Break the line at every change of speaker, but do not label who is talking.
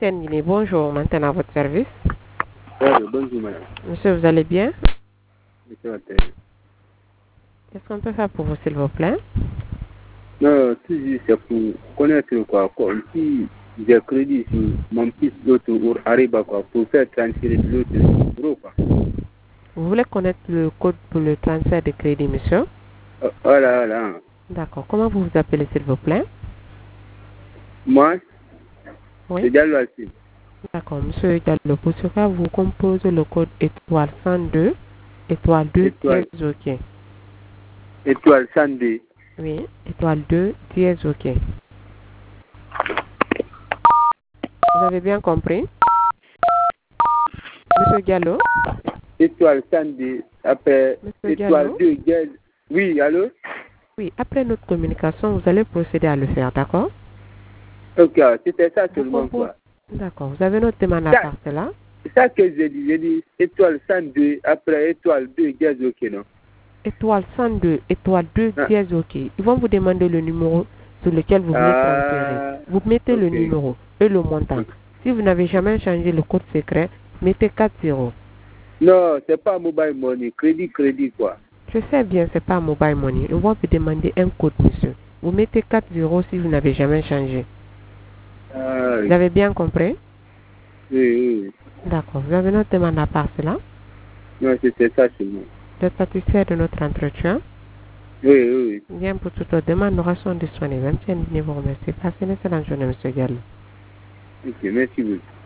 Terminé. Bonjour, maintenant à votre service.
Bonjour madame.
Monsieur, vous allez bien?
Monsieur Attel.
Qu'est-ce qu'on peut faire pour vous, s'il vous plaît?
Non, toujours c'est pour connaître quoi. Comme si j'ai crédit sur mon fils l'autre ou Ariba quoi, pour faire transférer de l'autre numéro quoi.
Vous voulez connaître le code pour le transfert de crédit, monsieur?
Voilà.
D'accord. Comment vous vous appelez, s'il vous plaît?
Moi,
Oui.
c'est Diallo Assis.
D'accord, monsieur Diallo. Pour ce cas, vous composez le code étoile 102, étoile 2,
Étoile.
dièse OK.
Étoile 102.
Oui, étoile 2, dièse OK. Vous avez bien compris? Monsieur Diallo?
Étoile 102. Après,
Monsieur
étoile
Diallo?
2, dièse. Oui, allô?
Oui, après notre communication, vous allez procéder à le faire, d'accord?
Ok, c'était ça
Vous
seulement
composez...
quoi.
D'accord, vous avez notre demande à part cela?
C'est ça que j'ai dit. J'ai dit étoile 102, après étoile 2, dièse ok, non?
Étoile 102, étoile 2,
Ah.
dièse OK. Ils vont vous demander le numéro sur lequel vous voulez transférer. Vous mettez le numéro et le montant. Si vous n'avez jamais changé le code secret, mettez 4 0.
Non, c'est pas mobile money, crédit quoi.
Je sais bien, c'est pas mobile money. On va vous demander un code, monsieur. Vous mettez 4 0 si vous n'avez jamais changé. Vous avez bien compris?
Oui.
D'accord. Vous avez notre demande à part cela?
Non, c'était ça seulement.
Vous êtes satisfait de notre entretien?
Oui.
Bien, pour toute autre demande, nous restons disponibles. Même si vous remercie. Passez une excellente journée, monsieur Gallo.
Ok, merci beaucoup.